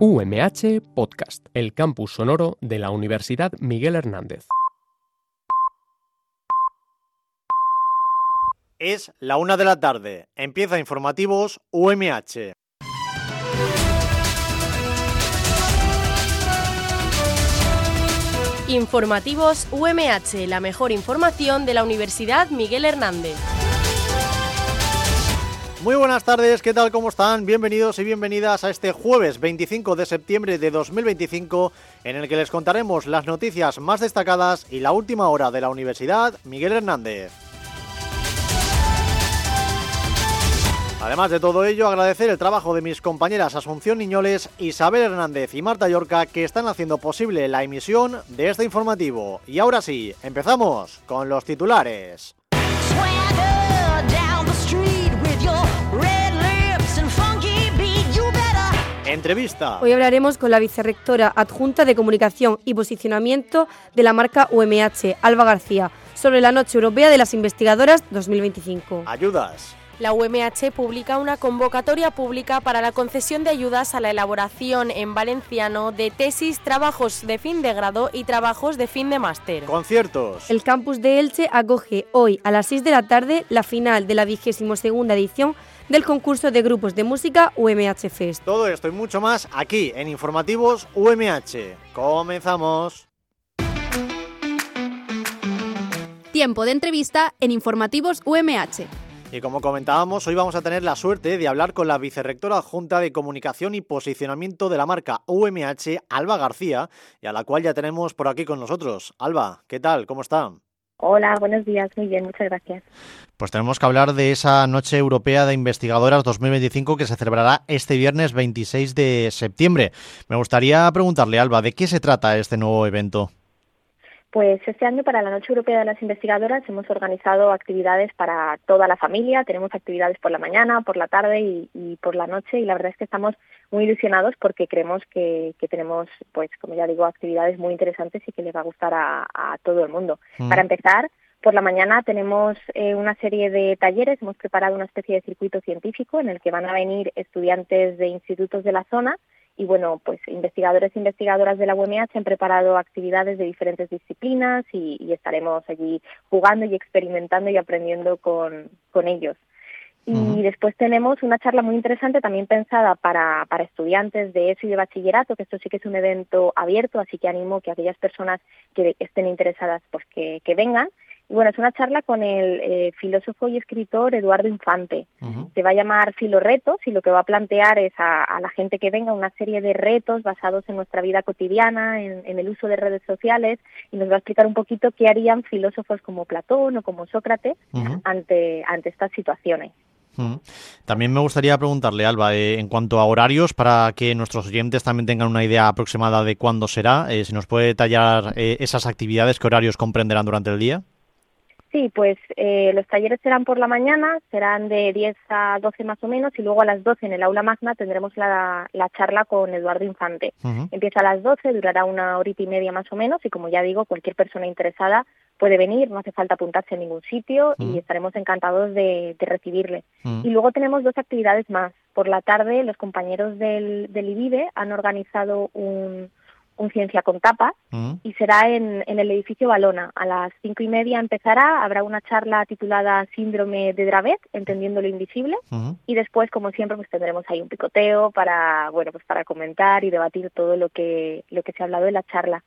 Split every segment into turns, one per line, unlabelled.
UMH Podcast, el campus sonoro de la Universidad Miguel Hernández.
Es la 1 de la tarde. Empieza Informativos UMH.
Informativos UMH, la mejor información de la Universidad Miguel Hernández.
Muy buenas tardes, ¿qué tal? ¿Cómo están? Bienvenidos y bienvenidas a este jueves 25 de septiembre de 2025, en el que les contaremos las noticias más destacadas y la última hora de la Universidad Miguel Hernández. Además de todo ello, agradecer el trabajo de mis compañeras Asunción Niñoles, Isabel Hernández y Marta Llorca, que están haciendo posible la emisión de este informativo. Y ahora sí, empezamos con los titulares. Entrevista.
Hoy hablaremos con la vicerrectora adjunta de Comunicación y Posicionamiento de la marca UMH, Alba García, sobre la Noche Europea de las Investigadoras 2025.
Ayudas.
La UMH publica una convocatoria pública para la concesión de ayudas a la elaboración en valenciano de tesis, trabajos de fin de grado y trabajos de fin de máster.
Conciertos.
El campus de Elche acoge hoy a las 6 de la tarde la final de la 22ª edición del concurso de grupos de música UMH Fest.
Todo esto y mucho más aquí en Informativos UMH. Comenzamos.
Tiempo de entrevista en Informativos UMH.
Y como comentábamos, hoy vamos a tener la suerte de hablar con la vicerrectora adjunta de Comunicación y Posicionamiento de la marca UMH, Alba García, y a la cual ya tenemos por aquí con nosotros. Alba, ¿qué tal? ¿Cómo está?
Hola, buenos días. Muy bien, muchas gracias.
Pues tenemos que hablar de esa Noche Europea de Investigadoras 2025 que se celebrará este viernes 26 de septiembre. Me gustaría preguntarle, Alba, ¿de qué se trata este nuevo evento?
Pues este año para la Noche Europea de las Investigadoras hemos organizado actividades para toda la familia. Tenemos actividades por la mañana, por la tarde y por la noche, y la verdad es que estamos muy ilusionados porque creemos que tenemos, pues como ya digo, actividades muy interesantes y que les va a gustar a todo el mundo. Para empezar, por la mañana tenemos una serie de talleres. Hemos preparado una especie de circuito científico en el que van a venir estudiantes de institutos de la zona. Y bueno, pues investigadores e investigadoras de la UMH han preparado actividades de diferentes disciplinas y estaremos allí jugando y experimentando y aprendiendo con ellos. Y después tenemos una charla muy interesante también pensada para estudiantes de ESO y de bachillerato, que esto sí que es un evento abierto, así que animo que aquellas personas que estén interesadas pues que vengan. Y bueno, es una charla con el filósofo y escritor Eduardo Infante. Se va a llamar Filoretos y lo que va a plantear es a la gente que venga una serie de retos basados en nuestra vida cotidiana, en el uso de redes sociales, y nos va a explicar un poquito qué harían filósofos como Platón o como Sócrates ante estas situaciones.
También me gustaría preguntarle, Alba, en cuanto a horarios, para que nuestros oyentes también tengan una idea aproximada de cuándo será, si nos puede detallar esas actividades, qué horarios comprenderán durante el día.
Sí, pues los talleres serán por la mañana, serán de 10 a 12 más o menos, y luego a las 12 en el aula magna tendremos la charla con Eduardo Infante. Empieza a las 12, durará una horita y media más o menos, y como ya digo, cualquier persona interesada puede venir, no hace falta apuntarse en ningún sitio y estaremos encantados de recibirle. Y luego tenemos dos actividades más. Por la tarde los compañeros del IBIDE han organizado un Ciencia con Tapas y será en el edificio Valona. A las 5:30 empezará, habrá una charla titulada Síndrome de Dravet, entendiendo lo invisible, y después, como siempre, pues tendremos ahí un picoteo para comentar y debatir todo lo que se ha hablado en la charla.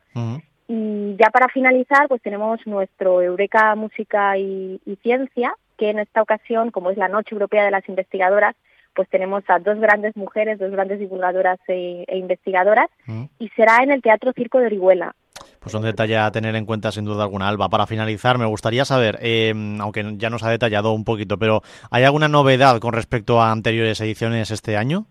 Y ya para finalizar, pues tenemos nuestro Eureka Música y Ciencia, que en esta ocasión, como es la Noche Europea de las Investigadoras, pues tenemos a dos grandes mujeres, dos grandes divulgadoras e investigadoras, y será en el Teatro Circo de Orihuela.
Pues un detalle a tener en cuenta sin duda alguna, Alba. Para finalizar, me gustaría saber, aunque ya nos ha detallado un poquito, pero ¿hay alguna novedad con respecto a anteriores ediciones este año?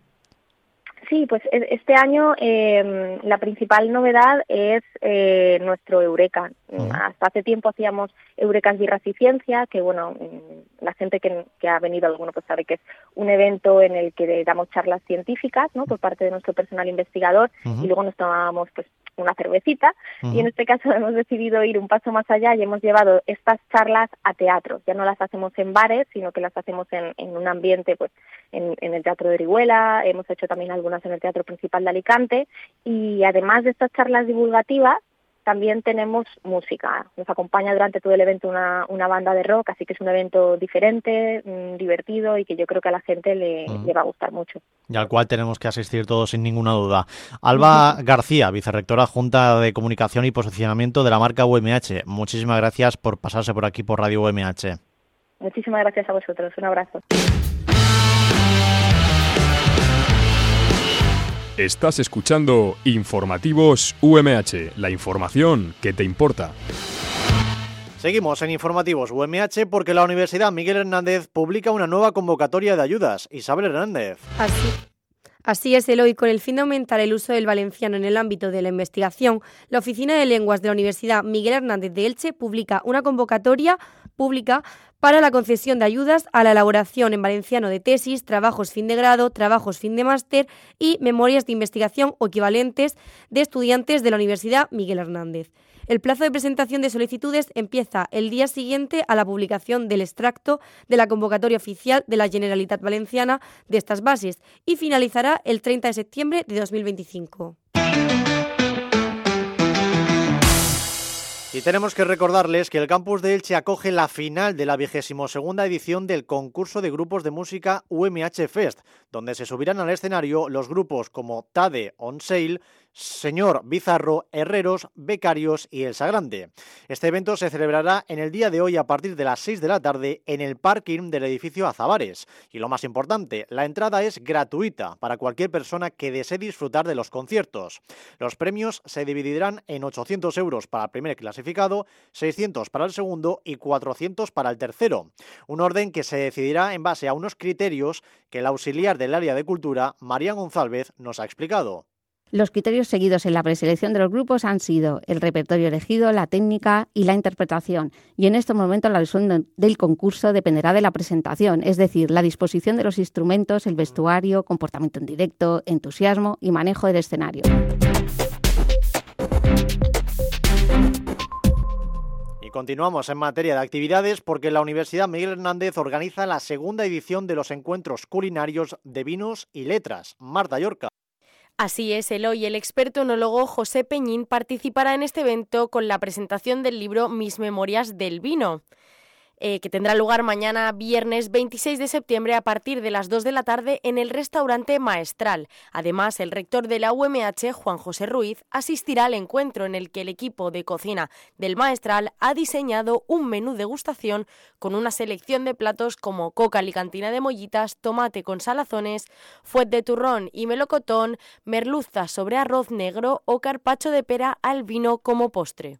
Sí, pues este año la principal novedad es nuestro Eureka. Hasta hace tiempo hacíamos Eurekas Birras y Ciencia, que bueno, la gente que ha venido alguno pues sabe que es un evento en el que damos charlas científicas, ¿no?, por parte de nuestro personal investigador, y luego nos tomábamos pues una cervecita, y en este caso hemos decidido ir un paso más allá y hemos llevado estas charlas a teatros. Ya no las hacemos en bares, sino que las hacemos en un ambiente, pues en el Teatro de Orihuela, hemos hecho también algunas en el Teatro Principal de Alicante, y además de estas charlas divulgativas, también tenemos música. Nos acompaña durante todo el evento una banda de rock, así que es un evento diferente, divertido y que yo creo que a la gente le va a gustar mucho.
Y al cual tenemos que asistir todos sin ninguna duda. Alba García, vicerrectora Junta de Comunicación y Posicionamiento de la marca UMH. Muchísimas gracias por pasarse por aquí por Radio UMH.
Muchísimas gracias a vosotros. Un abrazo.
Estás escuchando Informativos UMH, la información que te importa.
Seguimos en Informativos UMH porque la Universidad Miguel Hernández publica una nueva convocatoria de ayudas. Isabel Hernández.
Así es, Eloy. Con el fin de aumentar el uso del valenciano en el ámbito de la investigación, la Oficina de Lenguas de la Universidad Miguel Hernández de Elche publica una convocatoria pública para la concesión de ayudas a la elaboración en valenciano de tesis, trabajos fin de grado, trabajos fin de máster y memorias de investigación o equivalentes de estudiantes de la Universidad Miguel Hernández. El plazo de presentación de solicitudes empieza el día siguiente a la publicación del extracto de la convocatoria oficial de la Generalitat Valenciana de estas bases y finalizará el 30 de septiembre de 2025.
Y tenemos que recordarles que el campus de Elche acoge la final de la 22ª edición del concurso de grupos de música UMH Fest, donde se subirán al escenario los grupos como Tade On Sale, Señor Bizarro, Herreros, Becarios y Elsa Grande. Este evento se celebrará en el día de hoy a partir de las 6 de la tarde en el parking del edificio Azabares. Y lo más importante, la entrada es gratuita para cualquier persona que desee disfrutar de los conciertos. Los premios se dividirán en 800 euros para el primer clasificado, 600 para el segundo y 400 para el tercero. Un orden que se decidirá en base a unos criterios que el auxiliar del área de cultura, María González, nos ha explicado.
Los criterios seguidos en la preselección de los grupos han sido el repertorio elegido, la técnica y la interpretación. Y en este momento la resolución del concurso dependerá de la presentación, es decir, la disposición de los instrumentos, el vestuario, comportamiento en directo, entusiasmo y manejo del escenario.
Y continuamos en materia de actividades porque la Universidad Miguel Hernández organiza la segunda edición de los encuentros culinarios de vinos y letras. Marta Llorca.
Así es, Eloy. El experto enólogo José Peñín participará en este evento con la presentación del libro Mis Memorias del Vino, que tendrá lugar mañana viernes 26 de septiembre a partir de las 2 de la tarde en el restaurante Maestral. Además, el rector de la UMH, Juan José Ruiz, asistirá al encuentro en el que el equipo de cocina del Maestral ha diseñado un menú degustación con una selección de platos como coca alicantina de mollitas, tomate con salazones, fuet de turrón y melocotón, merluza sobre arroz negro o carpaccio de pera al vino como postre.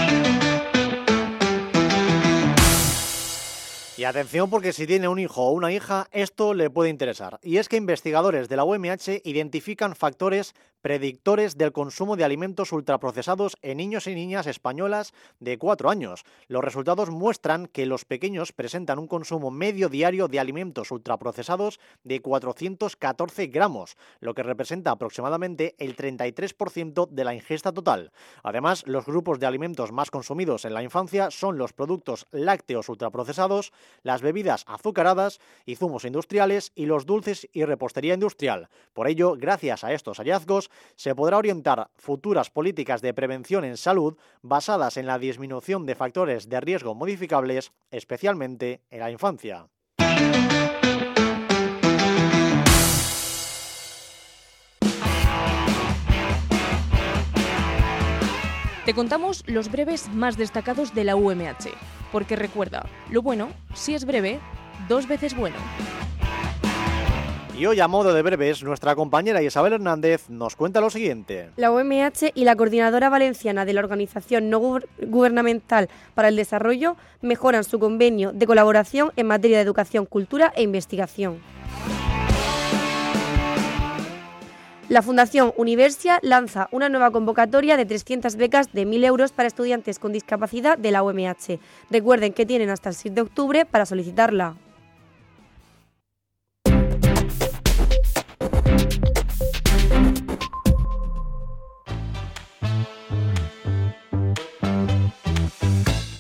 Y atención porque si tiene un hijo o una hija, esto le puede interesar. Y es que investigadores de la UMH identifican factores predictores del consumo de alimentos ultraprocesados en niños y niñas españolas de 4 años. Los resultados muestran que los pequeños presentan un consumo medio diario de alimentos ultraprocesados de 414 gramos, lo que representa aproximadamente el 33% de la ingesta total. Además, los grupos de alimentos más consumidos en la infancia son los productos lácteos ultraprocesados, las bebidas azucaradas y zumos industriales y los dulces y repostería industrial. Por ello, gracias a estos hallazgos, se podrá orientar futuras políticas de prevención en salud basadas en la disminución de factores de riesgo modificables, especialmente en la infancia.
Te contamos los breves más destacados de la UMH, porque recuerda, lo bueno, si es breve, 2 veces bueno.
Y hoy, a modo de breves, nuestra compañera Isabel Hernández nos cuenta lo siguiente.
La UMH y la Coordinadora Valenciana de la Organización No Gubernamental para el Desarrollo mejoran su convenio de colaboración en materia de educación, cultura e investigación. La Fundación Universia lanza una nueva convocatoria de 300 becas de 1.000 euros para estudiantes con discapacidad de la UMH. Recuerden que tienen hasta el 6 de octubre para solicitarla.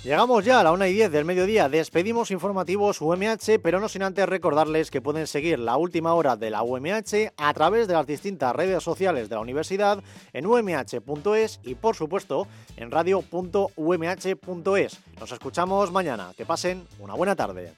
Llegamos ya a la 1:10 del mediodía, despedimos informativos UMH, pero no sin antes recordarles que pueden seguir la última hora de la UMH a través de las distintas redes sociales de la universidad en umh.es y por supuesto en radio.umh.es. Nos escuchamos mañana, que pasen una buena tarde.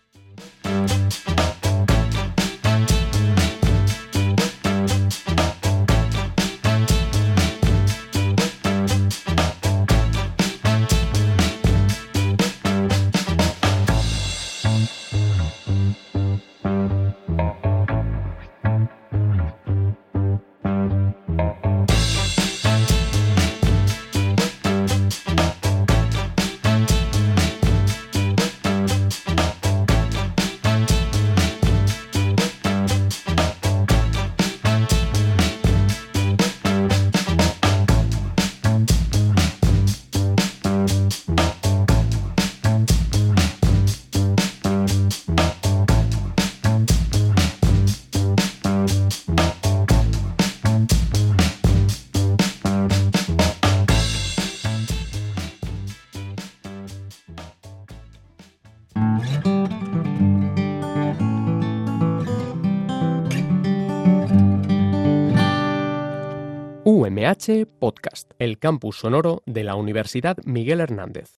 UMH Podcast, el campus sonoro de la Universidad Miguel Hernández.